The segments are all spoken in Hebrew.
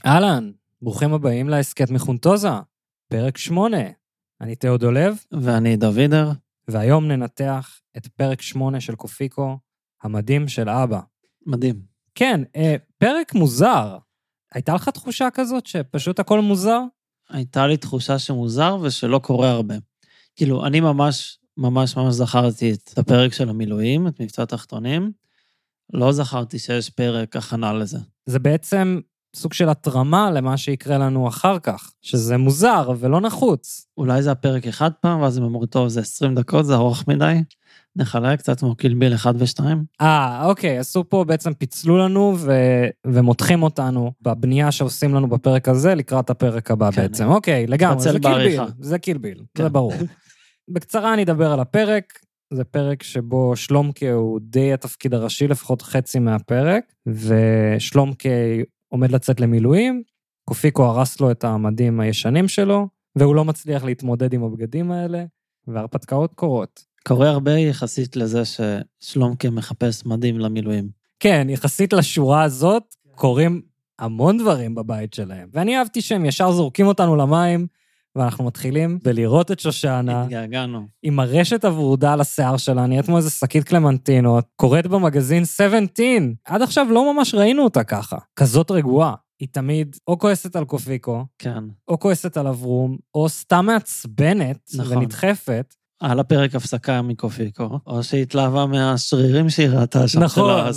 אהלן, ברוכים הבאים להסכת מחונטוזה, פרק 8. אני תיאודולב. ואני דוידר. והיום ננתח את פרק 8 של קופיקו, המדים של אבא. מדהים. כן, פרק מוזר. הייתה לך תחושה כזאת שפשוט הכל מוזר? הייתה לי תחושה שמוזר ושלא קורה הרבה. כאילו, אני ממש זכרתי את הפרק של המילואים, את מבצע התחתונים. לא זכרתי שיש פרק הכנה לזה. זה בעצם סוג של התרמה למה שיקרה לנו אחר כך, שזה מוזר ולא נחוץ. אולי זה הפרק אחד פעם, ואז הם אמרו, טוב, זה 20 דקות, זה ארוך מדי. נחלק קצת כמו קילביל 1 ו-2. אוקיי, עשו פה בעצם פיצלו לנו ומותחים אותנו בבנייה שעושים לנו בפרק הזה, לקראת הפרק הבא כן. בעצם. אוקיי, לגמרי, זה קילביל, זה קילביל, כן. זה ברור. בקצרה אני אדבר על הפרק, זה פרק שבו שלומקה הוא די התפקיד הראשי, לפחות חצי מהפרק, ושלומקה עומד לצאת למילואים, קופיקו הרס לו את המדים הישנים שלו, והוא לא מצליח להתמודד עם הבגדים האלה, והרפתקאות קורות. קורה הרבה יחסית לזה ששלומקה מחפש מדים למילואים. כן, יחסית לשורה הזאת, קורים המון דברים בבית שלהם. ואני אהבתי שהם ישר זורקים אותנו למים, ואנחנו מתחילים בלראות את שושנה. התגעגענו. עם הרשת הוורודה על השיער שלה, נהיית כמו איזה שקית קלמנטינות, קוראת במגזין 17. עד עכשיו לא ממש ראינו אותה ככה. כזאת רגועה. היא תמיד או כועסת על קופיקו, כן. או כועסת על אברום, או סתם מעצבנת נכון. ונדחפת. על הפרק הפסקה מקופיקו, או שהתלהבה מהשרירים שהיא ראתה שם. נכון.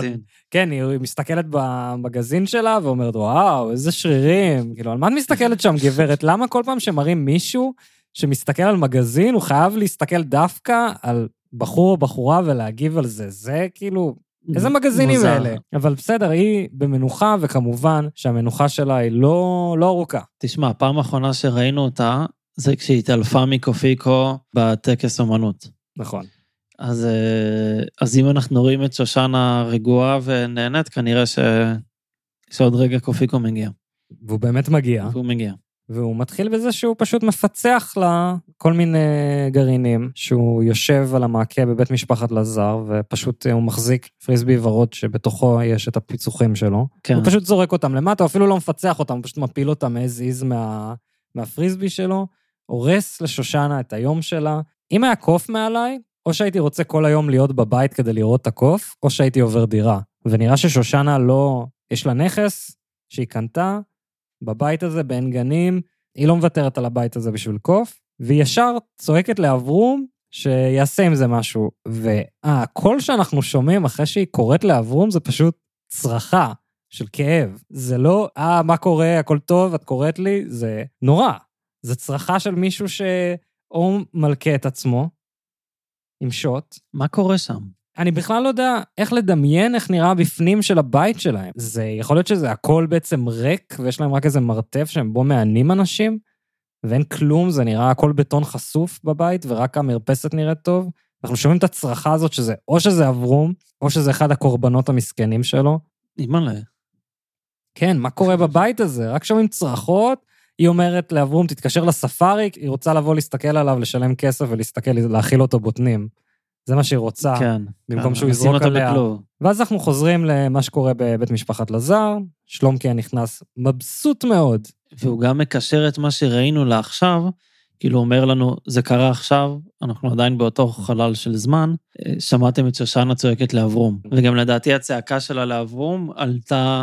כן, היא מסתכלת במגזין שלה ואומרת, וואו, איזה שרירים. כאילו, על מה את מסתכלת שם, גברת? למה כל פעם שמראים מישהו שמסתכל על מגזין, הוא חייב להסתכל דווקא על בחור או בחורה ולהגיב על זה? זה כאילו, איזה מגזינים האלה? אבל בסדר, היא במנוחה, וכמובן שהמנוחה שלה היא לא ארוכה. תשמע, הפעם האחרונה שראינו אותה, זה כשהיא התעלפה מקופיקו בטקס אומנות. נכון. אז אם אנחנו רואים את שושנה רגועה ונהנית, כנראה שעוד רגע קופיקו מגיע. והוא באמת מגיע. והוא מגיע. והוא מתחיל בזה שהוא פשוט מפצח לה כל מיני גרעינים, שהוא יושב על המעקה בבית משפחת לזר, ופשוט הוא מחזיק פריסבי ורוד שבתוכו יש את הפיצוחים שלו. כן. הוא פשוט זורק אותם למטה, הוא אפילו לא מפצח אותם, הוא פשוט מפיל אותם איז מהפריסבי שלו, הורס לשושנה את היום שלה. אם היה קוף מעליי, או שהייתי רוצה כל היום להיות בבית כדי לראות את הקוף, או שהייתי עובר דירה. ונראה ששושנה לא, יש לה נכס שהיא קנתה בבית הזה, בין גנים, היא לא מוותרת על הבית הזה בשביל קוף, והיא ישר צועקת לאברום שיעשה עם זה משהו. והקול שאנחנו שומעים אחרי שהיא קוראת לאברום, זה פשוט צרחה של כאב. זה לא, מה קורה, הכל טוב, את קוראת לי, זה נורא. זה צרחה של מישהו שאו מלכה את עצמו, עם שוט. מה קורה שם? אני בכלל לא יודע איך לדמיין איך נראה בפנים של הבית שלהם. זה יכול להיות שזה הכל בעצם ריק, ויש להם רק איזה מרתף שהם בו מענים אנשים, ואין כלום, זה נראה הכל בטון חשוף בבית, ורק המרפסת נראית טוב. אנחנו שומעים את הצרחה הזאת שזה, או שזה אברום, או שזה אחד הקורבנות המסכנים שלו. אימא'לה. כן, מה קורה בבית הזה? רק שומעים צרחות, היא אומרת לאברום, תתקשר לספארי, היא רוצה לבוא להסתכל עליו, לשלם כסף ולהסתכל, להאכיל אותו בוטנים. זה מה שהיא רוצה, כן, במקום שהוא יזרוק עליה. ואז אנחנו חוזרים למה שקורה בבית משפחת לזר, שלומקה נכנס מבסוט מאוד. והוא גם מקשר את מה שראינו לעכשיו, כאילו אומר לנו, זה קרה עכשיו, אנחנו עדיין באותו חלל של זמן, שמעתם את שושנה צועקת לאברום, וגם לדעתי הצעקה שלה לאברום עלתה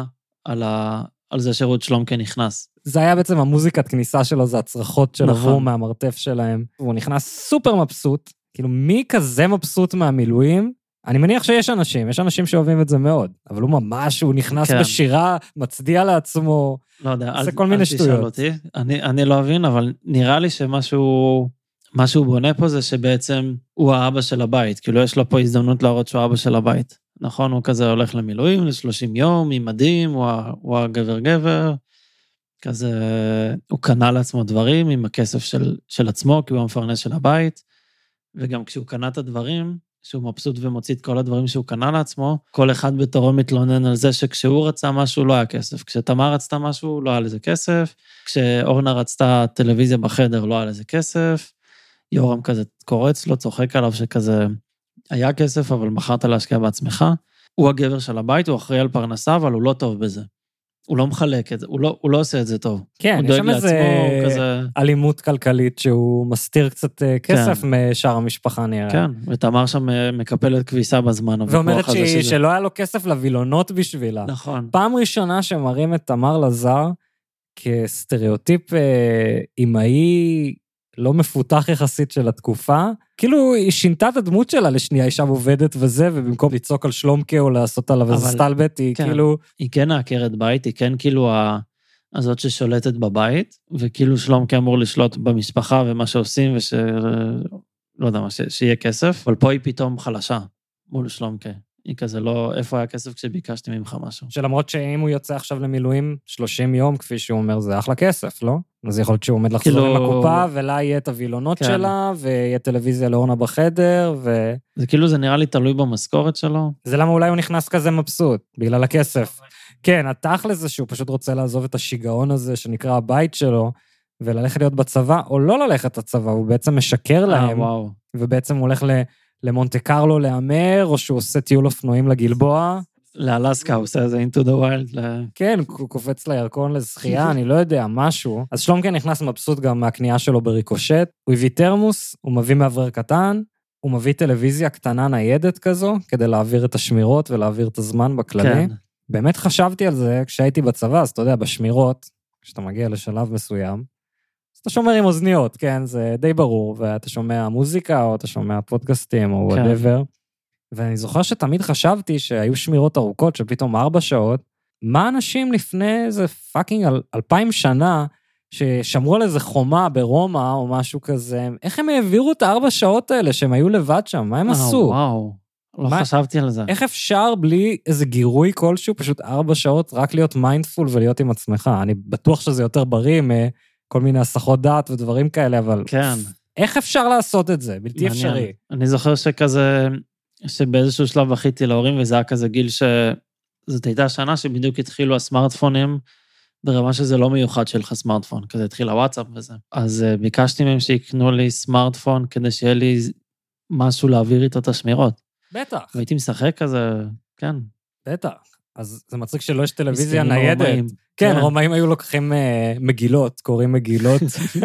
על זה שרות שלומקה נכנס. זה היה בעצם המוזיקת כניסה שלו, זה הצרחות של אברום מהמרתף שלהם, והוא נכנס סופר מבסוט, כאילו מי כזה מבסוט מהמילואים? אני מניח שיש אנשים שאוהבים את זה מאוד, אבל הוא ממש, הוא נכנס בשירה, מצדיע לעצמו, לא יודע, זה כל מיני שטויות. אני לא אבין, אבל נראה לי שמשהו בונה פה זה שבעצם הוא האבא של הבית, כאילו יש לו פה הזדמנות להראות שהוא האבא של הבית, נכון? הוא כזה הולך למילואים ל-30 יום, עם מדים, הוא הגבר, כזה, הוא קנה לעצמו דברים עם הכסף של עצמו, כי הוא המפרנס של הבית, וגם כשהוא קנה את הדברים, שהוא מבסוט ומוציא את כל הדברים שהוא קנה לעצמו, כל אחד בתורו מתלונן על זה שכשהוא רצה משהו לא היה כסף, כשתמר רצתה משהו לא היה לזה כסף, כשאורנה רצתה טלוויזיה בחדר לא היה לזה כסף, יורם כזה קורץ לו, צוחק עליו שכזה היה כסף, אבל בחרת להשקיע בעצמך, הוא הגבר של הבית, הוא אחראי על פרנסה, אבל הוא לא טוב בזה. הוא לא מחלק את זה, הוא לא עושה את זה טוב. כן, הוא יש דואג שם איזה לעצמו, כזה... אלימות כלכלית שהוא מסתיר קצת כסף משאר המשפחה נראה. כן, ותמר שם מקפלת כביסה בזמן. ואומרת שלא היה לו כסף לווילונות בשבילה. נכון. פעם ראשונה שמראים את תמר לזר כסטריאוטיפ אימהי לא מפותח יחסית של התקופה, כאילו היא שינתה את הדמות שלה לשנייה, אישה עובדת וזה, ובמקום לצעוק על שלומקה או לעשות עליו איזה סטלבט, היא כאילו... היא כן העקרת בית, היא כן כאילו הזאת ששולטת בבית, וכאילו שלומקה אמור לשלוט במשפחה ומה שעושים, לא יודע מה, שיהיה כסף, אבל פה היא פתאום חלשה מול שלומקה. היא כזה לא, איפה היה כסף כשביקשתי ממך משהו? שלמרות שאם הוא יוצא עכשיו למילואים 30 יום, כפי שהוא אומר, זה אחלה כסף, לא? אז יכול להיות שהוא עומד לחזור עם הקופה, ולה יהיה את הווילונות שלה, ויהיה טלוויזיה לאורנה בחדר, זה כאילו, זה נראה לי תלוי במשכורת שלו. זה למה אולי הוא נכנס כזה מבסוט, בגלל הכסף. כן, התכל'ס זה שהוא פשוט רוצה לעזוב את השיגעון הזה, שנקרא הבית שלו, וללכת להיות בצבא, או לא ללכת לצבא, הוא בעצם משקר להם, ובעצם הוא הולך למונטה קרלו להמר, או שהוא עושה טיול אופנועים לגלבוע. לאלסקה, הוא עושה איזה into the wild. כן, הוא קופץ לירקון לזכייה, אני לא יודע, משהו. אז שלומקה נכנס מבסוט גם מהקנייה שלו בריקושט, הוא הביא תרמוס, הוא מביא מעבר קטן, הוא מביא טלוויזיה קטנה ניידת כזו, כדי להעביר את השמירות ולהעביר את הזמן בכללי. כן. באמת חשבתי על זה כשהייתי בצבא, אז אתה יודע, בשמירות, כשאתה מגיע לשלב מסוים, אתה שומר עם אוזניות, כן, זה די ברור, ואתה שומע מוזיקה, או אתה שומע פודקאסטים, או whatever, ואני זוכר שתמיד חשבתי שהיו שמירות ארוכות, שפתאום 4 שעות, מה אנשים לפני איזה פאקינג 2000 שנה, ששמרו על איזה חומה ברומא, או משהו כזה, איך הם העבירו את 4 שעות האלה, שהם היו לבד שם, מה הם עשו? וואו, לא חשבתי על זה. איך אפשר בלי איזה גירוי כלשהו, פשוט 4 שעות, רק להיות מיינדפול ולהיות עם עצמך? אני בטוח שזה יותר בריא, כל מיני הסחות דעת ודברים כאלה, אבל כן. איך אפשר לעשות את זה? בלתי אפשרי. אני זוכר שכזה, שבאיזשהו שלב בכיתי להורים, וזה היה כזה גיל זאת הייתה שנה שבדיוק התחילו הסמארטפונים, ברמה שזה לא מיוחד שלך סמארטפון, כזה התחיל הוואטסאפ וזה. אז ביקשתי מהם שיקנו לי סמארטפון, כדי שיהיה לי משהו להעביר איתו את השמירות. בטח. והייתי משחק כזה, כן. בטח. אז זה מצחיק שלא יש טלוויזיה ניידת. כן, רומאים היו לוקחים מגילות, קוראים מגילות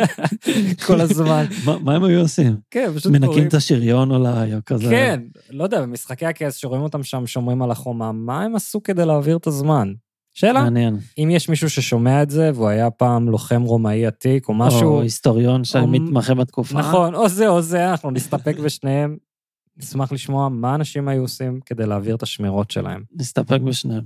כל הזמן. מה הם היו עושים? כן, פשוט קוראים. מנקים את השריון אולי, או כזה. כן, לא יודע, במשחקי הכס שרואים אותם שם, שומרים על החומה, מה הם עשו כדי להעביר את הזמן? שאלה? מעניין. אם יש מישהו ששומע את זה, והוא היה פעם לוחם רומאי עתיק, או משהו... או היסטוריון שמתמחה בתקופה. נכון, או זה, אנחנו נסתפק בשניהם. נשמח לשמוע מה אנשים היו עושים כדי להעביר את השמירות שלהם. נסתפק בשניהם.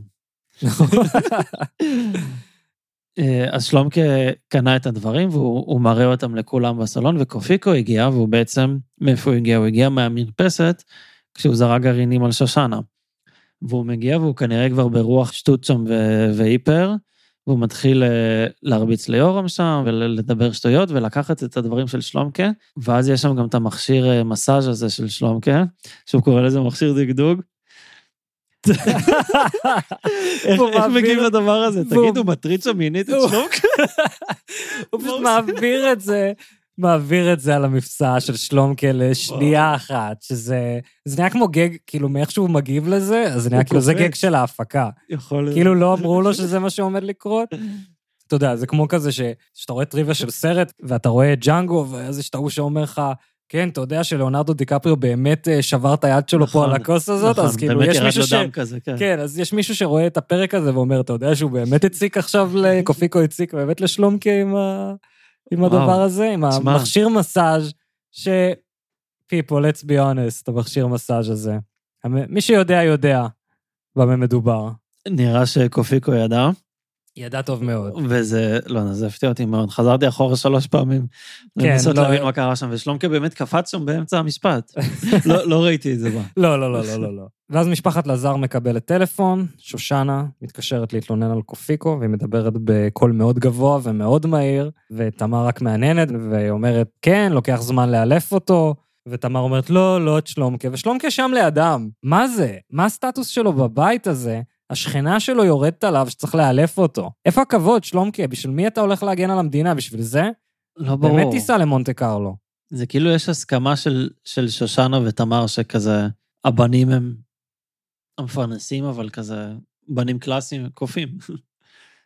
אז שלומקה קנה את הדברים, והוא מראה אותם לכולם בסלון, וקופיקו הגיע, והוא בעצם, מאיפה הוא הגיע? הוא הגיע מהמרפסת, כשהוא זרק גרעינים על שושנה. והוא מגיע, והוא כנראה כבר ברוח שטות שם והיפר, והוא מתחיל להרביץ ליורם שם, ולדבר שטויות, ולקחת את הדברים של שלומקה, ואז יש שם גם את המכשיר מסאז' הזה של שלומקה, שהוא קורא לזה מכשיר דגדוג. איך מגיעים לדבר הזה? תגיד, הוא מטריד שם מינית את שלומקה? הוא פשוט מעביר את זה על המפסע של שלומקה לשנייה אחת, שזה נהיה כמו גג, כאילו מאיך שהוא מגיב לזה, אז זה נהיה כאילו זה גג של ההפקה. כאילו לא אמרו לו שזה מה שעומד לקרות. אתה יודע, זה כמו כזה שאתה רואה טריוויה של סרט, ואתה רואה ג'אנגו, ואז יש תאו שאומר לך, כן, אתה יודע שלאונרדו דיקפריו באמת שבר את היד שלו פה על הכוס הזאת, אז כאילו יש מישהו כן, אז יש מישהו שרואה את הפרק הזה ואומר, אתה יודע שהוא באמת הציק עכשיו לקופיקו הציק, באמת לשלומקה עם הדבר הזה, עם המכשיר מסאז' people, let's be honest, המכשיר מסאז' הזה. מי שיודע, יודע במה מדובר. נראה שקופיקו ידע. ידע טוב מאוד. וזה, לא, נזפתי אותי מאוד. חזרתי אחורה 3 פעמים. כן, לנסות להבין מה קרה שם, ושלומקה באמת קפץ שם באמצע המשפט. לא ראיתי את זה בה. לא. ואז משפחת לזר מקבלת טלפון, שושנה מתקשרת להתלונן על קופיקו, והיא מדברת בקול מאוד גבוה ומאוד מהיר, ותמר רק מעניינת, והיא אומרת, כן, לוקח זמן לאלף אותו, ותמר אומרת, לא את שלומקה, ושלומקה שם לידם. מה זה? מה הסטטוס שלו בבית הזה? השכנה שלו יורדת עליו שצריך לאלף אותו. איפה הכבוד, שלומקה? בשביל מי אתה הולך להגן על המדינה? בשביל זה? לא ברור. באמת תיסע למונטה קרלו. זה כאילו יש הסכמה של שושנה ותמר שכזה, הבנים הם המפרנסים, אבל כזה בנים קלאסיים, קופים.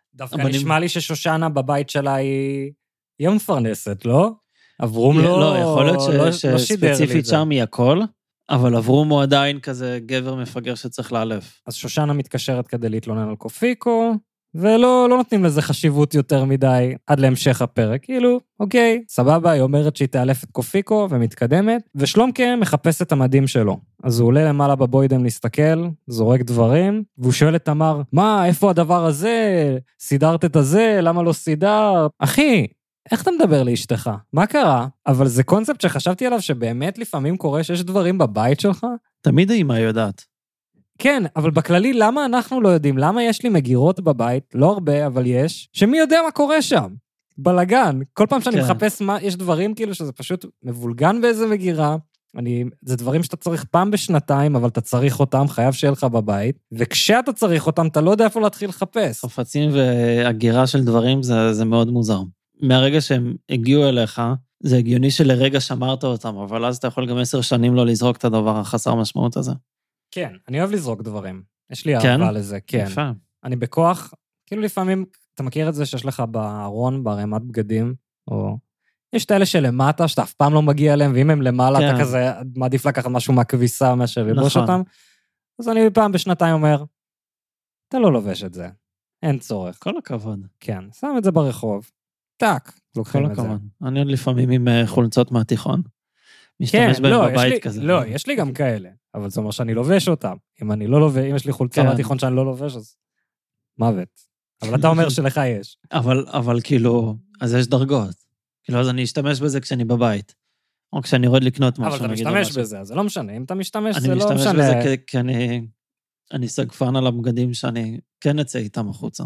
דווקא נשמע לי ששושנה בבית שלה היא מפרנסת, לא? אברום לא, יכול להיות שספציפית שם היא הכל, אבל אברום הוא עדיין כזה גבר מפגר שצריך לאלף. אז שושנה מתקשרת כדי להתלונן על קופיקו, ולא נותנים לזה חשיבות יותר מדי עד להמשך הפרק. כאילו, אוקיי, סבבה, היא אומרת שהיא תאלף את קופיקו ומתקדמת, ושלומקה מחפש את המדים שלו. אז הוא עולה למעלה בבוידם להסתכל, זורק דברים, והוא שואל את תמר, מה, איפה הדבר הזה? סידרת את הזה? למה לא סידרת? אחי, איך אתה מדבר לאשתך? מה קרה? אבל זה קונספט שחשבתי עליו שבאמת לפעמים קורה שיש דברים בבית שלך. תמיד האמא יודעת. כן, אבל בכללי, למה אנחנו לא יודעים? למה יש לי מגירות בבית? לא הרבה, אבל יש. שמי יודע מה קורה שם? בלגן. כל פעם שאני מחפש מה, יש דברים כאילו שזה פשוט מבולגן באיזה מגירה. זה דברים שאתה צריך פעם בשנתיים, אבל אתה צריך אותם, חייב שיהיה לך בבית. וכשאתה צריך אותם, אתה לא יודע איפה להתחיל לחפש. חפצים והגירה של דברים זה מאוד מוזר. מהרגע שהם הגיעו אליך, זה הגיוני שלרגע שמרת אותם, אבל אז אתה יכול גם 10 שנים לא לזרוק את הדבר החסר משמעות הזה. כן, אני אוהב לזרוק דברים. יש לי אהבה לזה, כן. יפה. אני בכוח, כאילו לפעמים, אתה מכיר את זה שיש לך בארון, ברמת בגדים, או יש את האלה שלמטה, שאתה אף פעם לא מגיע אליהם, ואם הם למעלה, אתה כזה מעדיף לקחת משהו מהכביסה, מאשר ללבוש אותם. אז אני פעם בשנתיים אומר, אתה לא לובש את זה, אין צורך. כל הכבוד. כן, שם את זה ברחוב. טק, לוקחים את זה. אני עוד לפעמים עם חולצות מהתיכון. משתמש בהם בבית כזה. לא, יש לי גם כאלה, אבל זאת אומרת שאני לובש אותם. אם אני לא לובש, אם יש לי חולצה מהתיכון שאני לא לובש, אז מוות. אבל אתה אומר שלך יש. אבל כאילו, אז יש דרגות. כאילו, אז אני אשתמש בזה כשאני בבית. או כשאני יורד לקנות משהו. אבל אתה משתמש בזה, אז זה לא משנה. אם אתה משתמש, זה לא משנה. אני משתמש בזה כי אני סגפן על הבגדים שאני כן אצא איתם החוצה.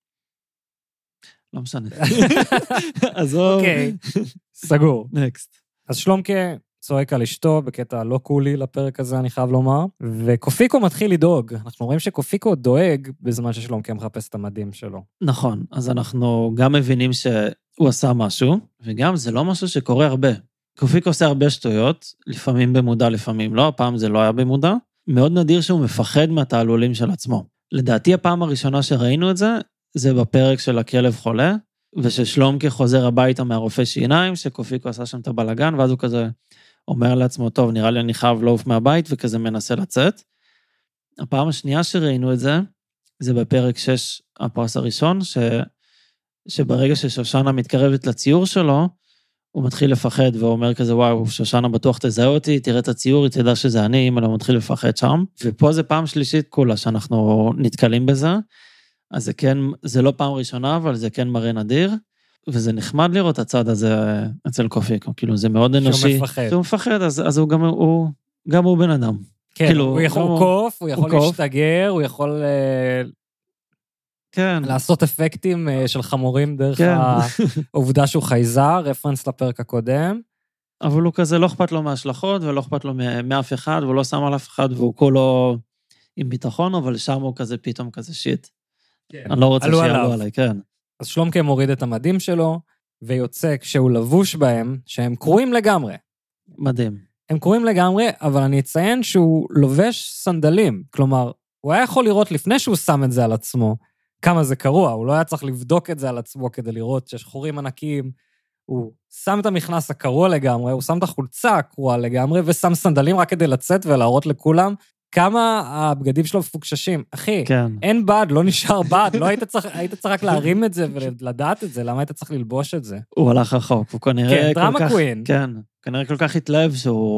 לא משנה. אוקיי, סגור. נקסט. אז שלומקה צועק על אשתו בקטע לא קולי לפרק הזה, אני חייב לומר, וקופיקו מתחיל לדאוג. אנחנו רואים שקופיקו דואג בזמן ששלומקה מחפש את המדים שלו. נכון, אז אנחנו גם מבינים שהוא עשה משהו, וגם זה לא משהו שקורה הרבה. קופיקו עושה הרבה שטויות, לפעמים במודע, לפעמים לא, הפעם זה לא היה במודע. מאוד נדיר שהוא מפחד מהתעלולים של עצמו. לדעתי הפעם הראשונה שראינו את זה, זה בפרק של הכלב חולה, וששלומקה חוזר הביתה מהרופא שיניים, שקופיקו עשה שם את הבלגן, ואז הוא כזה אומר לעצמו, טוב, נראה לי אני חייב לעוף מהבית, וכזה מנסה לצאת. הפעם השנייה שראינו את זה, זה בפרק 6, הפרס הראשון, שברגע ששושנה מתקרבת לציור שלו, הוא מתחיל לפחד, והוא אומר כזה, וואו, שושנה בטוח תזהה אותי, תראה את הציור, היא תדע שזה אני, אם הוא מתחיל לפחד שם. ופה זה פעם שלישית כולה, שאנחנו נתקלים בזה. אז זה כן, זה לא פעם ראשונה, אבל זה כן מראה נדיר, וזה נחמד לראות הצד הזה אצל קופיקו, כאילו זה מאוד אנושי. שהוא מפחד. שהוא מפחד, אז הוא גם הוא בן אדם. כן, כאילו, הוא יכול קוף, הוא יכול להשתגר, הוא יכול כן. לעשות אפקטים של חמורים דרך העובדה שהוא חייזר, רפרנס לפרק הקודם. אבל הוא כזה לא אכפת לו מההשלכות, ולא אכפת לו מאף אחד, והוא לא שם על אף אחד, והוא כולו עם ביטחון, אבל שם הוא כזה פתאום כזה שיט. אני לא רוצה שיעלו עליי, כן. אז שלומקה מוריד את המדים שלו, ויוצא כשהוא לבוש בהם, שהם קרועים לגמרי. מדהים. הם קרועים לגמרי, אבל אני אציין שהוא לובש סנדלים. כלומר, הוא היה יכול לראות לפני שהוא שם את זה על עצמו, כמה זה קרוע. הוא לא היה צריך לבדוק את זה על עצמו, כדי לראות שיש חורים ענקיים. הוא שם את המכנס הקרוע לגמרי, הוא שם את החולצה הקרועה לגמרי, ושם סנדלים רק כדי לצאת ולהראות לכולם, כמה הבגדים שלו מפוקששים. אחי, כן. אין בד, לא נשאר בד, לא היית צריך רק להרים את זה ולדעת את זה, למה היית צריך ללבוש את זה? הוא הלך רחוק, הוא כנראה כן, דרמה קווין. כן, כנראה כל כך התלהב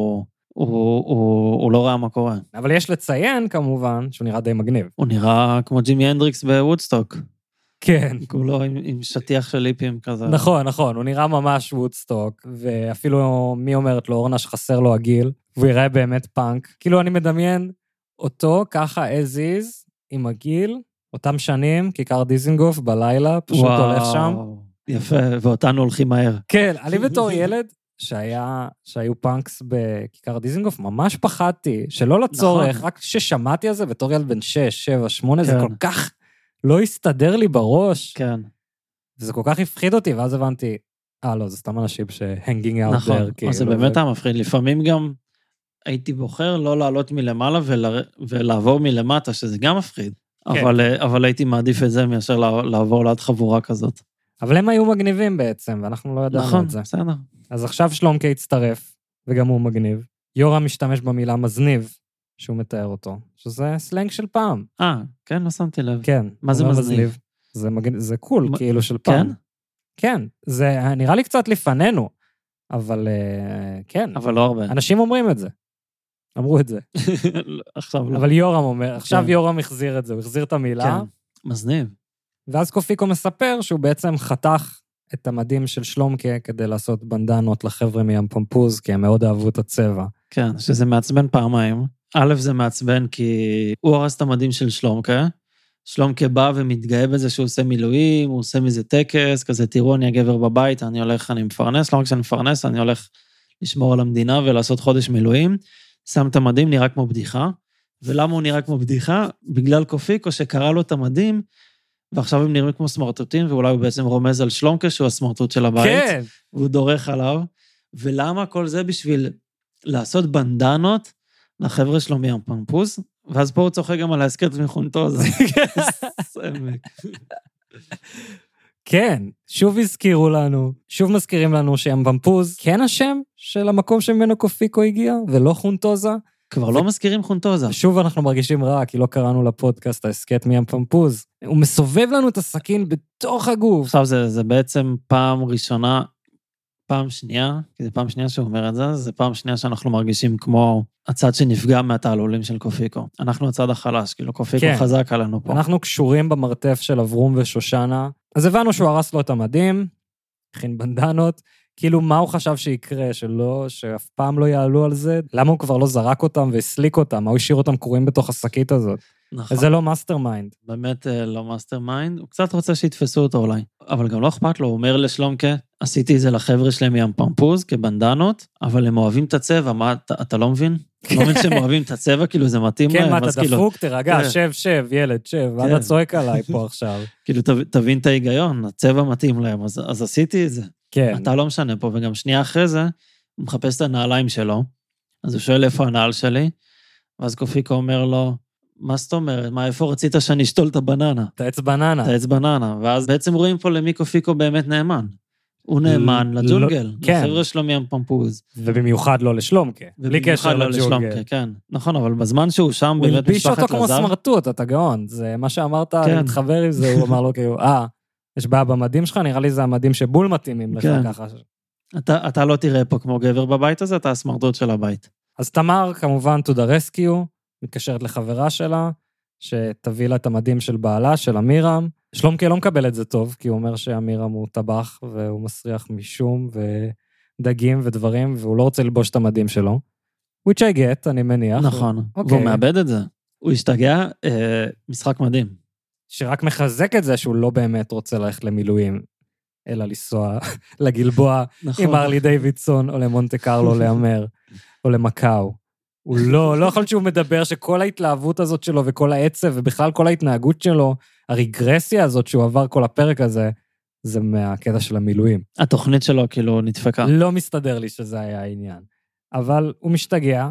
שהוא לא ראה מה קורה. אבל יש לציין כמובן שהוא נראה די מגניב. הוא נראה כמו ג'ימי הנדריקס בוודסטוק. כן. כולו עם שטיח של ליפים כזה. נכון, הוא נראה ממש וודסטוק, ואפילו מי אומרת לו, אורנה שחסר לו הגיל, והוא יראה באמת פאנק. כאילו אני מדמיין אותו ככה as is, עם הגיל, אותם שנים, כיכר דיזינגוף בלילה, פשוט הולך שם. יפה, ואותנו הולכים מהר. כן, אני בתור ילד, שהיו פאנקס בכיכר דיזינגוף, ממש פחדתי, שלא לצורך, רק ששמעתי על זה, בתור ילד בן 6, 7, 8, זה כל כך לא הסתדר לי בראש. כן. וזה כל כך הפחיד אותי, ואז הבנתי, לא, זה סתם אנשים שהנגינג out there. נכון, אז זה באמת המפחיד. לפעמים גם הייתי בוחר לא לעלות מלמעלה ולעבור מלמטה, שזה גם מפחיד. אבל הייתי מעדיף את זה מאשר לעבור ליד חבורה כזאת. אבל הם היו מגניבים בעצם, ואנחנו לא ידענו את זה. נכון, בסדר. אז עכשיו שלומקה הצטרף, וגם הוא מגניב. יורם משתמש במילה מזניב, שהוא מתאר אותו, שזה סלנג של פעם. כן, לא שמתי לב. כן. מה זה מזניב? זה קול, כאילו של פעם. כן? כן, זה נראה לי קצת לפנינו, אבל כן. אבל לא הרבה. אנשים אומרים את זה. אמרו את זה. עכשיו לא. אבל יורם אומר, עכשיו יורם החזיר את זה, הוא החזיר את המילה. כן, מזניב. ואז קופיקו מספר שהוא בעצם חתך את המדים של שלומקה כדי לעשות בנדנות לחבר'ה מים פמפוז, כי הם מאוד אהבו את הצבע. כן, שזה מעצבן פעמיים. א', זה מעצבן כי הוא הרס את המדים של שלומקה, שלומקה בא ומתגאה בזה שהוא עושה מילואים, הוא עושה מזה טקס, כזה תראו אני הגבר בבית, אני מפרנס, לא רק שאני מפרנס, אני הולך לשמור על המדינה ולעשות חודש מילואים, שם את המדים, נראה כמו בדיחה, ולמה הוא נראה כמו בדיחה? בגלל קופיקו שקרא לו את המדים, ועכשיו הם נראים כמו סמרטוטים, ואולי הוא בעצם רומז על שלומקה, שהוא הסמרטוט של הבית, כן. והוא דורך עליו, ולמה כל זה בשביל לעשות בנדנות לחבר'ה שלו מים פמפוז, ואז פה הוא צוחק גם על ההסקט מחונטוזה. כן, שוב הזכירו לנו, שוב מזכירים לנו שים פמפוז, כן השם של המקום שממנו קופיקו הגיע, ולא חונטוזה. כבר לא מזכירים חונטוזה. שוב אנחנו מרגישים רע, כי לא קראנו לפודקאסט, ההסקט מים פמפוז. הוא מסובב לנו את הסכין בתוך הגוף. עכשיו זה בעצם פעם ראשונה, פעם שנייה, כי זה פעם שנייה שהוא אומר את זה, זה פעם שנייה שאנחנו מרגישים כמו הצד שנפגע מהתעלולים של קופיקו. אנחנו הצד החלש, כאילו קופיקו כן. חזק עלינו פה. אנחנו קשורים במרתף של אברום ושושנה, אז הבנו שהוא הרס לו את המדים, הכין בנדנות, כאילו מה הוא חשב שיקרה, שאף פעם לא יעלו על זה, למה הוא כבר לא זרק אותם והסליק אותם, מה הוא השאיר אותם קרועים בתוך השקית הזאת. נכון. זה לא מאסטר מיינד. באמת לא מאסטר מיינד, הוא קצת רוצה שיתפסו אותו אולי, אבל גם לא אכפת לו, הוא אומר לשלומקה, עשיתי את זה לחבר'ה שלהם ים פמפוז, כבנדנות, אבל הם אוהבים את הצבע, מה, אתה לא מבין? אתה לא מבין שהם אוהבים את הצבע, כאילו זה מתאים להם. כן, מה, אתה דפוק, תרגע, שב, ילד, שב, אתה צועק עליי פה עכשיו. כאילו תבין את ההיגיון, הצבע מתאים להם, אז עשיתי את זה. כן. אתה לא משנה פה, וגם שנייה אחרי זה, הוא מחפש את הנעליים שלו, אז הוא שואל איפה הנעל שלי, ואז קופיקו אומר לו, מה זאת אומרת? מה, איפה רצית שאני אשתול את הבננה? את העץ בננה. את העץ בננה, ואז בעצם רואים פה למי קופיקו באמת נאמן. הוא נאמן לג'ונגל, לחבר'ה שלו מים פמפוז. ובמיוחד לא לשלומקה, בלי קשר לג'ונגל. כן, נכון, אבל בזמן שהוא שם, הוא באמת הלביש משפחת אותו כמו לזר. סמרטוט, אתה גאון, זה מה שאמרת, להתחבר עם זה, הוא אמר לו כאילו, יש בעיה במדים שלך, נראה לי זה המדים שבול מתאימים לך ככה. אתה לא תראה פה כמו גבר בבית הזה, אתה הסמרטוט של הבית. אז תמר, כמובן, to the rescue, מתקשרת לחברה שלה, שתביא לה את המדים של בעלה, של אמירם. שלומקה לא מקבל את זה טוב, כי הוא אומר שאמירם הוא טבח, והוא מסריח משום, ודגים ודברים, והוא לא רוצה ללבוש את המדים שלו. which I get, אני מניח. נכון, והוא מאבד את זה. הוא השתגע, משחק מדהים. שרק מחזק את זה שהוא לא באמת רוצה ללכת למילואים, אלא לנסוע לגלבוע עם ארלי דיווידסון, או למונטה קרלו לאמר, או למקאו. הוא לא יכול שהוא מדבר שכל ההתלהבות הזאת שלו וכל העצב, ובכלל כל ההתנהגות שלו, הרגרסיה הזאת שהוא עבר כל הפרק הזה, זה מהקטע של המילואים. התוכנית שלו כאילו נדפקה. לא מסתדר לי שזה היה העניין. אבל הוא משתגע,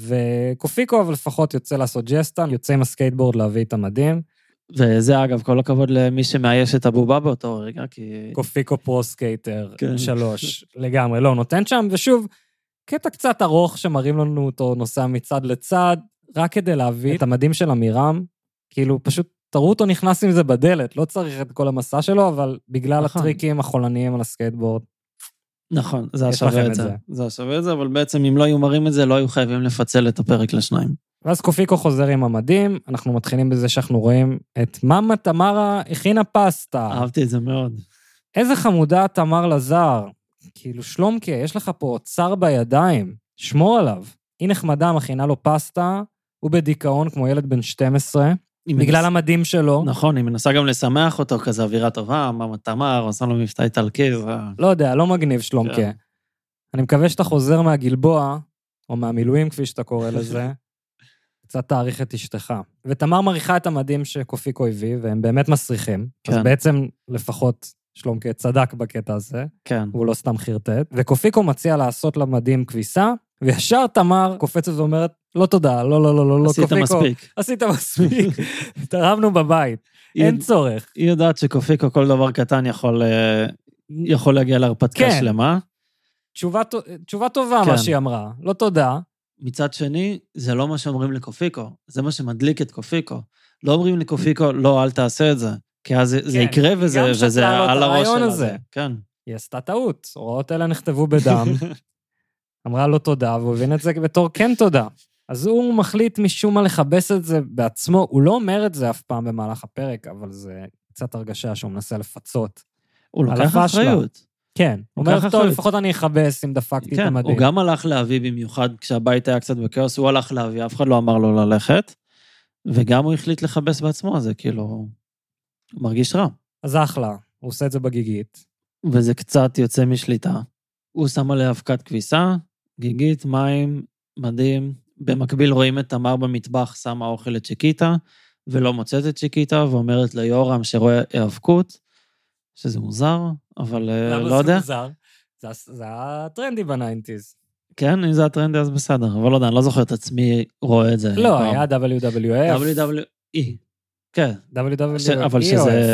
וקופיקו אבל לפחות יוצא לעשות ג'סטה, יוצא עם הסקייטבורד להביא את המדים. וזה אגב כל הכבוד למי שמאייש את הבובה באותו רגע, כי... קופיקו פרו סקייטר, 3, לגמרי, לא נותן שם, ושוב, קטע קצת ארוך שמראים לנו אותו נוסע מצד לצד, רק כדי להביא את המדים של אמירם, כאילו פשוט תראו אותו נכנס עם זה בדלת, לא צריך את כל המסע שלו, אבל בגלל הטריקים החולניים על הסקייטבורד. נכון, זה השווה את זה. זה השווה את זה, אבל בעצם אם לא היו מראים את זה, לא היו חייבים לפצל את הפרק לשניים. ואז קופיקו חוזר עם המדים, אנחנו מתחילים בזה שאנחנו רואים את מאמה תמרה הכינה פסטה. אהבתי את זה מאוד. איזה חמודה תמר לזר. כאילו שלומקה, יש לך פה אוצר בידיים, שמור עליו. היא נחמדה, מכינה לו פסטה, הוא בדיכאון כמו ילד בן 12, בגלל המדים שלו. נכון, היא מנסה גם לשמח אותו, כזה אווירה טובה, מאמה תמר, עושה לו מבטא איטלקי. לא יודע, לא מגניב שלומקה. אני מקווה שאתה חוזר מהגלבוע, או מהמילואים כפי שאתה קורא לזה, קצת תאריך את אשתך. ותמר מריחה את המדים שקופיקו הביא, והם באמת מסריחים. אז בעצם לפחות שלומקה צדק בקטע הזה. כן. הוא לא סתם חרטט. וקופיקו מציע לעשות למדים כביסה, וישר תמר קופצת ואומרת, לא תודה, לא, עשית מספיק. עשית מספיק, תרמנו בבית, אין צורך. היא יודעת שקופיקו כל דבר קטן יכול להגיע להרפתקה שלמה. תשובה טובה מה שהיא אמרה, לא תודה. מצד שני, זה לא מה שאומרים לקופיקו, זה מה שמדליק את קופיקו. לא אומרים לקופיקו, לא, אל תעשה את זה, כי אז זה יקרה וזה על הראש שלה. כן. היא עשתה טעות, הוראות אלה נכתבו בדם, אמרה לו תודה, והוא הבין את זה בתור כן תודה. אז הוא מחליט משום מה לחבש את זה בעצמו, הוא לא אומר את זה אף פעם במהלך הפרק, אבל זה קצת הרגשה שהוא מנסה לפצות. הוא לוקח אחריות. כן, הוא אומר, טוב, לפחות אני אחבש אם דפקתי את המדים. הוא גם הלך להביא במיוחד, כשהבית היה קצת בקאוס, הוא הלך להביא, אף אחד לא אמר לו ללכת, וגם הוא החליט לחבש בעצמו, אז זה כאילו, הוא מרגיש רע. אז אחלה, הוא עושה את זה בגיגית. וזה קצת יוצא משליטה. הוא שם עליה אבקת כביסה, גיגית, מים, מדהים. במקביל רואים את תמר במטבח, שמה אוכל לצ'יקיטה, ולא מוצאת את צ'יקיטה, ואומרת ליורם שרואה האבקות, שזה מוזר, אבל לא יודע. למה זה מוזר? זה הטרנדי בניינטיז. כן, אם זה הטרנדי אז בסדר, אבל לא יודע, אני לא זוכר את עצמי רואה את זה. לא, היה WWF. WWE. כן. WWE. אבל שזה...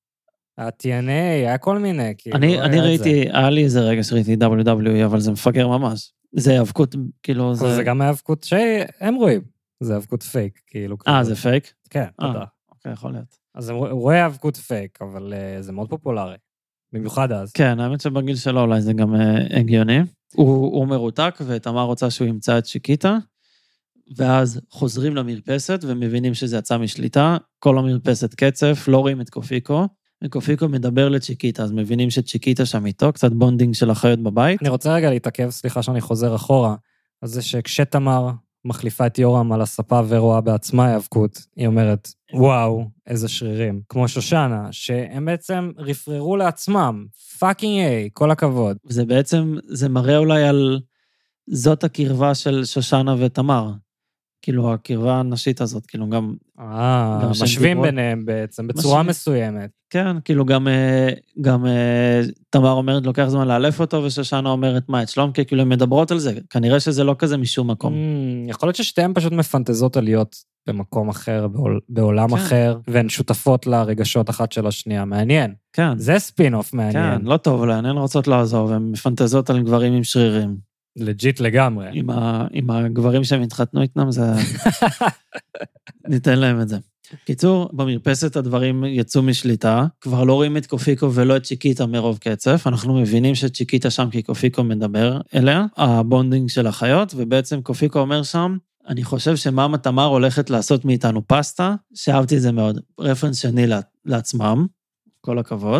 ה-TNA, היה כל מיני. אני ראיתי, היה לי איזה רגע שראיתי WWE, אבל זה מפגר ממש. זה האבקות, כאילו זה... זה גם האבקות שהם רואים. זה האבקות פייק, כאילו. זה פייק? כן, תודה. אוקיי, יכול להיות. אז הוא רואה האבקות פייק, אבל זה מאוד פופולרי. במיוחד אז. כן, האמת שבגיל שלו אולי זה גם הגיוני. הוא מרותק, ותמר רוצה שהוא ימצא את צ'יקיטה, ואז חוזרים למרפסת, ומבינים שזה יצא משליטה, כל המרפסת קצף, לא רואים את קופיקו, וקופיקו מדבר לצ'יקיטה, אז מבינים שצ'יקיטה שם איתו, קצת בונדינג של החיות בבית. אני רוצה רגע להתעכב, סליחה שאני חוזר אחורה, אז זה שכשתמר מחליפה את יורם על הספה ורואה בעצמה האבקות, היא אומרת, וואו, איזה שרירים. כמו שושנה, שהם בעצם רפררו לעצמם, פאקינג איי, כל הכבוד. וזה בעצם, זה מראה אולי על זאת הקרבה של שושנה ותמר. כאילו, הקרבה הנשית הזאת, כאילו גם... משווים ביניהם בעצם, בצורה מסוימת. כן, כאילו גם תמר אומרת, לוקח זמן לאלף אותו, ושושנה אומרת, מה, את שלומקה, כאילו, הן מדברות על זה. כנראה שזה לא כזה משום מקום. יכול להיות ששתיהן פשוט מפנטזות על להיות במקום אחר, בעולם אחר, והן שותפות לרגשות אחת של השנייה. מעניין. כן. זה ספין-אוף מעניין. כן, לא טוב להן, הן רוצות לעזור, והן מפנטזות על גברים עם שרירים. לג'יט לגמרי. עם הגברים שהם התחתנו איתנם, זה... ניתן להם את זה. קיצור, במרפסת הדברים יצאו משליטה, כבר לא רואים את קופיקו ולא את צ'יקיטה מרוב קצף, אנחנו מבינים שצ'יקיטה שם כי קופיקו מדבר אליה, הבונדינג של החיות, ובעצם קופיקו אומר שם, אני חושב שמאמה תמר הולכת לעשות מאיתנו פסטה, שאהבתי את זה מאוד, רפרנס שני לעצמם, כל הכבוד,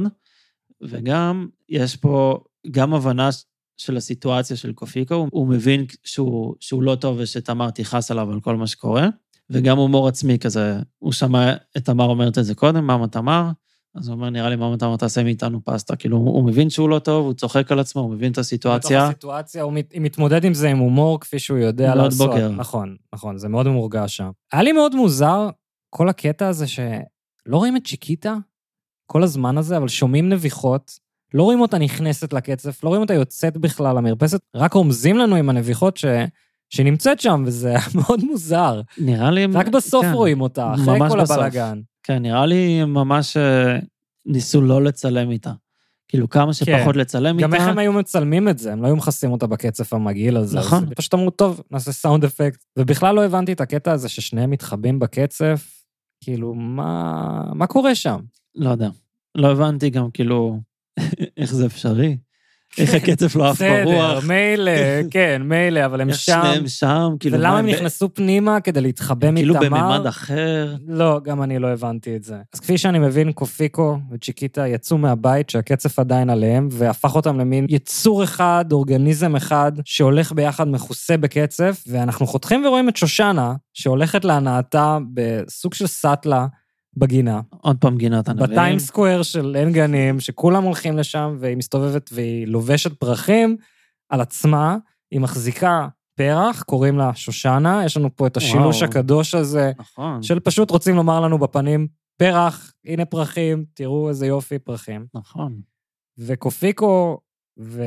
וגם יש פה גם הבנה של הסיטואציה של קופיקו, הוא מבין שהוא לא טוב ושתמר תיחס עליו על כל מה שקורה, וגם הומור עצמי כזה, הוא שמע את תמר אומרת את זה קודם, מאמה תמר, אז הוא אומר, נראה לי מאמה תמר תעשה מאיתנו פסטה, כאילו הוא מבין שהוא לא טוב, הוא צוחק על עצמו, הוא מבין את הסיטואציה. בתוך הסיטואציה, הוא מתמודד עם זה עם הומור, כפי שהוא יודע לעשות. בוקר. נכון, זה מאוד מורגש שם. היה לי מאוד מוזר, כל הקטע הזה שלא רואים את צ'יקיטה, כל הזמן הזה, אבל שומעים נביחות, לא רואים אותה נכנסת לקצף, לא רואים אותה יוצאת בכלל למרפסת, רק רומזים לנו עם הנביחות שנמצאת שם, וזה מאוד מוזר. נראה לי... רק בסוף כן, רואים אותה, אחרי כל הבלגן. כן, נראה לי ממש ניסו לא לצלם איתה. כאילו כמה שפחות כן. לצלם גם איתה. איך הם היו מצלמים את זה, הם לא היו מכסים אותה בקצף המגעיל הזה. נכון. אז פשוט אמרו, טוב, נעשה סאונד אפקט. ובכלל לא הבנתי את הקטע הזה ששניהם מתחבאים בקצף, כאילו, מה קורה שם? לא יודע. לא הבנתי גם כאילו... איך זה אפשרי? איך הקצף לא עף ברוח? בסדר, מילא, כן, מילא, אבל הם שם. שניהם שם, כאילו... ולמה הם נכנסו פנימה כדי להתחבא מתמר? כאילו בממד אחר. לא, גם אני לא הבנתי את זה. אז כפי שאני מבין, קופיקו וצ'יקיטה יצאו מהבית שהקצף עדיין עליהם, והפך אותם למין יצור אחד, אורגניזם אחד, שהולך ביחד מכוסה בקצף, ואנחנו חותכים ורואים את שושנה, שהולכת להנאתה בסוג של סטלה, בגינה. עוד פעם גינת הנביאים. בטיים סקוואר של אין גנים, שכולם הולכים לשם, והיא מסתובבת והיא לובשת פרחים על עצמה, היא מחזיקה פרח, קוראים לה שושנה, יש לנו פה את השילוש הקדוש הזה, נכון. של פשוט רוצים לומר לנו בפנים, פרח, הנה פרחים, תראו איזה יופי פרחים. נכון. וקופיקו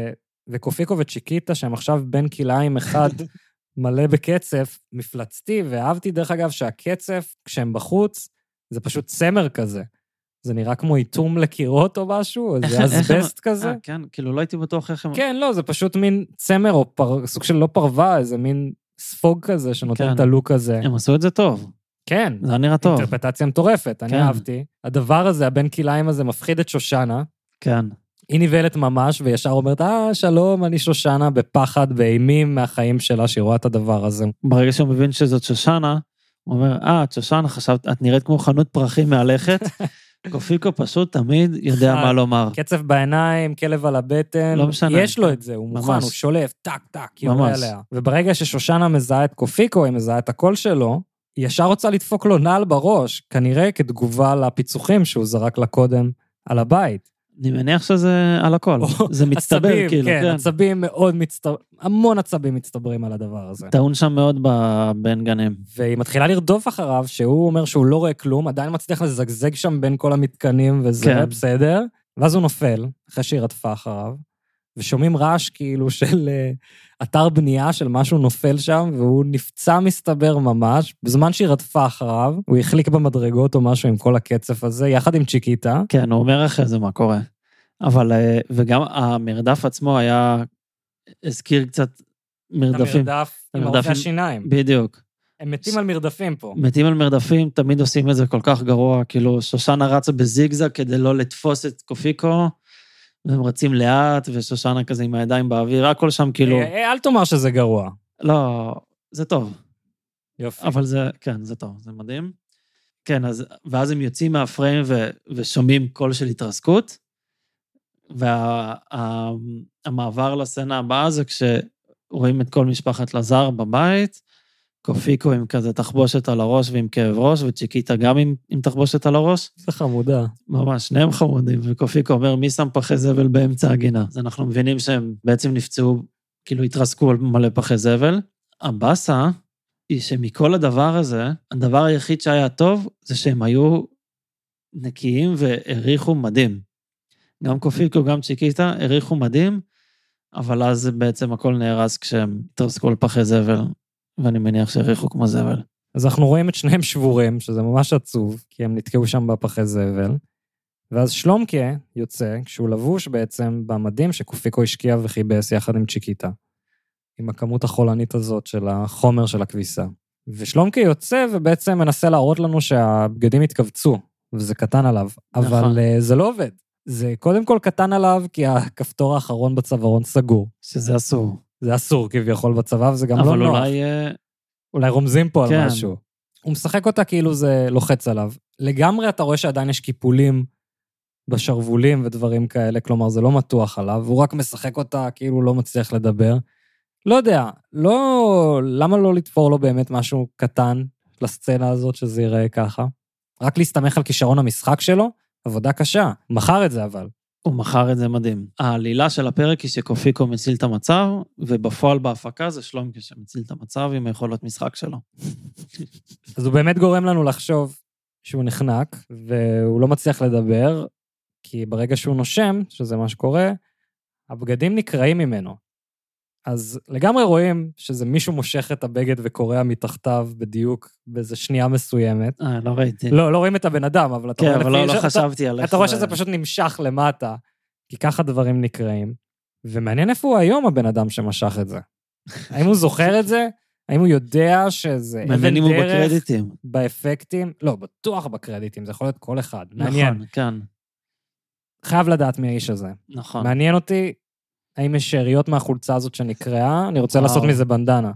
וקופיקו וצ'יקיטה, שהם עכשיו בין כליים אחד מלא בקצף, מפלצתי, ואהבתי דרך אגב שהקצף, כשהם בחוץ, זה פשוט צמר כזה. זה נראה כמו איתום לקירות או משהו, זה אסבסט כזה. כן, כאילו לא הייתי בטוח איך הם... כן, לא, זה פשוט מין צמר, או סוג של לא פרווה, איזה מין ספוג כזה, שנותן את הלוק הזה. הם עשו את זה טוב. כן. זה נראה טוב. אינטרפטציה מטורפת, אני אהבתי. הדבר הזה, הבין כליים הזה, מפחיד את שושנה. כן. היא ניבלת ממש, וישר אומרת, שלום, אני שושנה, בפחד, באימים מהחיים שלה, שהיא רואה את הדבר הזה. ברגע שהוא מבין שזאת שושנה, הוא אומר, את שושנה, חשבת, את נראית כמו חנות פרחים מהלכת, קופיקו פשוט תמיד יודע מה לומר. קצב בעיניים, כלב על הבטן, לא משנה. יש לו את זה, הוא מוכן, הוא שולף, טק, טק, יורה עליה. וברגע ששושנה מזהה את קופיקו, היא מזהה את הקול שלו, היא ישר רוצה לדפוק לו נעל בראש, כנראה כתגובה לפיצוחים שהוא זרק לה קודם על הבית. אני מניח שזה על הכל, זה מצטבר עצבים, כאילו, כן. עצבים מאוד המון עצבים מצטברים על הדבר הזה. טעון שם מאוד בין גנים. והיא מתחילה לרדוף אחריו, שהוא אומר שהוא לא רואה כלום, עדיין מצליח לזגזג שם בין כל המתקנים וזה, כן. בסדר, ואז הוא נופל, אחרי שהיא רדפה אחריו, ושומעים רעש כאילו של אתר בנייה של משהו נופל שם, והוא נפצע מסתבר ממש, בזמן שהיא רדפה אחריו, הוא החליק במדרגות או משהו עם כל הקצף הזה, יחד עם צ'יקיטה. כן, הוא אומר אחרי זה מה קורה. אבל, וגם המרדף עצמו היה, הזכיר קצת מרדפים. המרדף עם עורפי השיניים. בדיוק. הם מתים על מרדפים פה. מתים על מרדפים, תמיד עושים את זה כל כך גרוע, כאילו שושנה רצה בזיגזג כדי לא לתפוס את קופיקו, והם רצים לאט, ושושנה כזה עם הידיים באוויר, הכל שם כאילו... אל תאמר שזה גרוע. לא, זה טוב. יופי. אבל זה, כן, זה טוב, זה מדהים. כן, ואז הם יוצאים מהפריים ושומעים קול של התרסקות, והמעבר לסצנה הבאה זה כשרואים את כל משפחת לזר בבית, קופיקו עם כזה תחבושת על הראש ועם כאב ראש, וצ'יקיטה גם עם תחבושת על הראש. זה חמודה. ממש, שניהם חמודים, וקופיקו אומר, מי שם פחי זבל באמצע הגינה? אז אנחנו מבינים שהם בעצם נפצעו, כאילו התרסקו על מלא פחי זבל. הבאסה היא שמכל הדבר הזה, הדבר היחיד שהיה טוב, זה שהם היו נקיים והריחו מדהים. גם קופיקו, גם צ'יקיטה, הריחו מדהים, אבל אז בעצם הכל נהרס כשהם התרסקו על פחי זבל. ואני מניח שהריחו כמו זבל. אז אנחנו רואים את שניהם שבורים, שזה ממש עצוב, כי הם נתקעו שם בפחי זבל, ואז שלומקה יוצא, כשהוא לבוש בעצם במדים שקופיקו השקיע וחיבס יחד עם צ'יקיטה, עם הכמות החולנית הזאת של החומר של הכביסה. ושלומקה יוצא ובעצם מנסה להראות לנו שהבגדים התכווצו, וזה קטן עליו, אבל זה לא עובד. זה קודם כל קטן עליו, כי הכפתור האחרון בצווארון סגור. שזה אסור. זה אסור כביכול בצבא, וזה גם לא נוח. אבל אולי רומזים פה על משהו. הוא משחק אותה כאילו זה לוחץ עליו. לגמרי אתה רואה שעדיין יש קיפולים בשרבולים ודברים כאלה, כלומר זה לא מתוח עליו, והוא רק משחק אותה כאילו לא מצליח לדבר. לא יודע, למה לא לתפור לו באמת משהו קטן לסצנה הזאת שזה ייראה ככה? רק להסתמך על כישרון המשחק שלו, עבודה קשה. מכר את זה אבל. הוא מכר את זה מדהים. העלילה של הפרק היא שקופיקו מציל את המצב, ובפועל בהפקה זה שלומקה שמציל את המצב עם היכולות משחק שלו. אז הוא באמת גורם לנו לחשוב שהוא נחנק, והוא לא מצליח לדבר, כי ברגע שהוא נושם, שזה מה שקורה, הבגדים נקראים ממנו. אז לגמרי רואים שזה מישהו מושך את הבגד וקורא מתחתיו בדיוק באיזו שנייה מסוימת. לא ראיתי. לא רואים את הבן אדם, אבל אתה רואה לפי... כן, אבל לא חשבתי עליך. אתה רואה שזה פשוט נמשך למטה, כי ככה דברים נקראים. ומעניין איפה הוא היום הבן אדם שמשך את זה. האם הוא זוכר את זה? האם הוא יודע שזה אבן דרך באפקטים? לא, בטוח בקרדיטים, זה יכול להיות כל אחד. מעניין. נכון, כן. חייב לדעת מי האיש הזה. נכון. מעניין אותי, האם יש שאריות מהחולצה הזאת שנקראה? אני רוצה לעשות מזה בנדנה.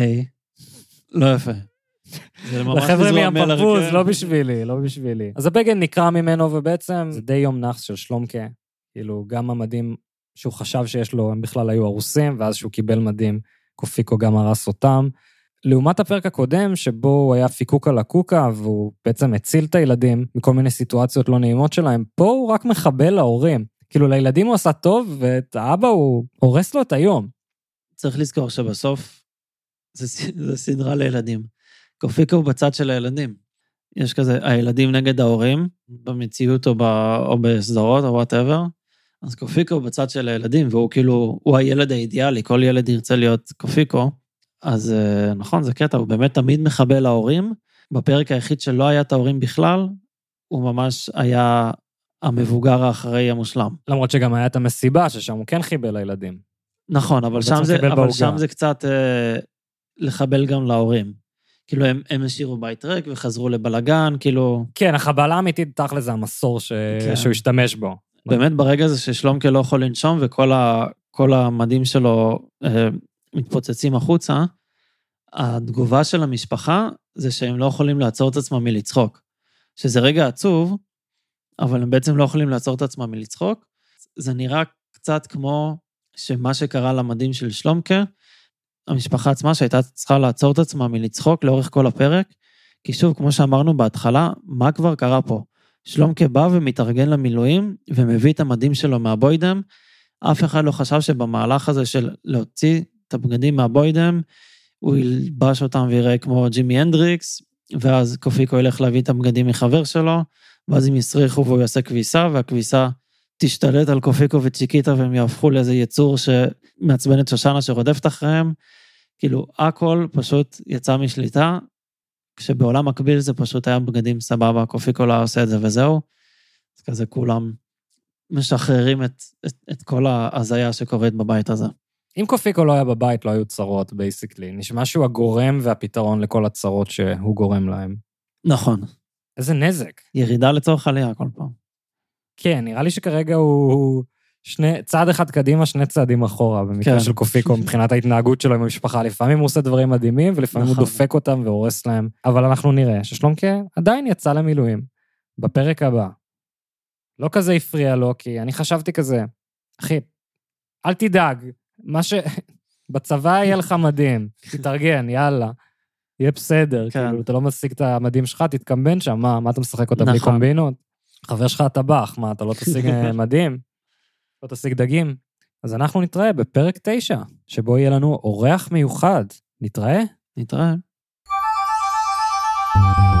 לא יפה. לחבר'ה מהפפוז, לא בשבילי, לא בשבילי. אז הבגד נקרא ממנו, ובעצם זה די יום נחס של שלומקה. כאילו, גם המדים שהוא חשב שיש לו, הם בכלל היו הרוסים, ואז שהוא קיבל מדים, קופיקו גם הרס אותם. לעומת הפרק הקודם, שבו הוא היה פיקוק על הקוקה, והוא בעצם הציל את הילדים מכל מיני סיטואציות לא נעימות שלהם, פה הוא רק מחבל להורים. כאילו, לילדים הוא עשה טוב, ואת האבא הוא הורס לו את היום. צריך לזכור שבסוף, זה סדרה לילדים. קופיקו הוא בצד של הילדים. יש כזה, הילדים נגד ההורים, במציאות או בסדרות או whatever, אז קופיקו בצד של הילדים, והוא כאילו, הוא הילד האידיאלי, כל ילד ירצה להיות קופיקו, אז נכון, זה קטע, הוא באמת תמיד מחבל להורים, בפרק היחיד שלא היה את ההורים בכלל, הוא ממש היה המבוגר האחראי המושלם. למרות שגם היה את המסיבה, ששם הוא כן חיבל לילדים. נכון, אבל שם זה קצת לחבל גם להורים. כאילו הם השאירו בית ריק וחזרו לבלגן, כאילו... כן, החבלה האמיתית תכל'ס זה המסור שהוא השתמש בו. באמת ברגע הזה ששלומקה לא יכול לנשום, וכל המדים שלו מתפוצצים החוצה, התגובה של המשפחה זה שהם לא יכולים לעצור את עצמם מלצחוק. שזה רגע עצוב, אבל הם בעצם לא יכולים לעצור את עצמם מלצחוק. זה נראה קצת כמו שמה שקרה למדים של שלומקה, המשפחה עצמה שהייתה צריכה לעצור את עצמה מלצחוק לאורך כל הפרק, כי שוב, כמו שאמרנו בהתחלה, מה כבר קרה פה? שלומקה בא ומתארגן למילואים, ומביא את המדים שלו מהבוידם, אף אחד לא חשב שבמהלך הזה של להוציא את הבגדים מהבוידם, הוא ילבש אותם ויראה כמו ג'ימי הנדריקס, ואז קופיקו ילך להביא את הבגדים מחבר שלו, ואז הם יסריחו והוא יעשה כביסה, והכביסה תשתלט על קופיקו וצ'יקיטה, והם יהפכו לאיזה יצור שמעצבן את שושנה שרודפת אחריהם, כאילו הכל פשוט יצא משליטה, כשבעולם מקביל זה פשוט היה בגדים סבבה, קופיקו לא עושה את זה וזהו, אז כזה כולם משחררים את כל ההזיה שקורית בבית הזה. אם קופיקו לא היה בבית, לא היו צרות, בייסיקלי. נשמע שהוא הגורם והפתרון לכל הצרות שהוא גורם להם. נכון. איזה נזק. ירידה לצורך עלייה כל פעם. כן, נראה לי שכרגע הוא צעד אחד קדימה, 2 צעדים אחורה, במקרה של קופיקו, מבחינת ההתנהגות שלו עם המשפחה. לפעמים הוא עושה דברים מדהימים, ולפעמים הוא דופק אותם והורס להם. אבל אנחנו נראה ששלומקה עדיין יצא למילואים, בפרק הבא. לא כזה הפריע לו, כי אני חשבתי כזה, אחי, אל תדאג, בצבא יהיה לך מדהים, תתארגן, יאללה, יהיה בסדר, כאילו, אתה לא משיג את המדים שלך, תתקמבן שם, מה אתה משחק אותה בלי קומבינות? חבר שלך טבח, מה, אתה לא תשיג מדים? לא תשיג דגים? אז אנחנו נתראה בפרק 9, שבו יהיה לנו אורח מיוחד. נתראה? נתראה.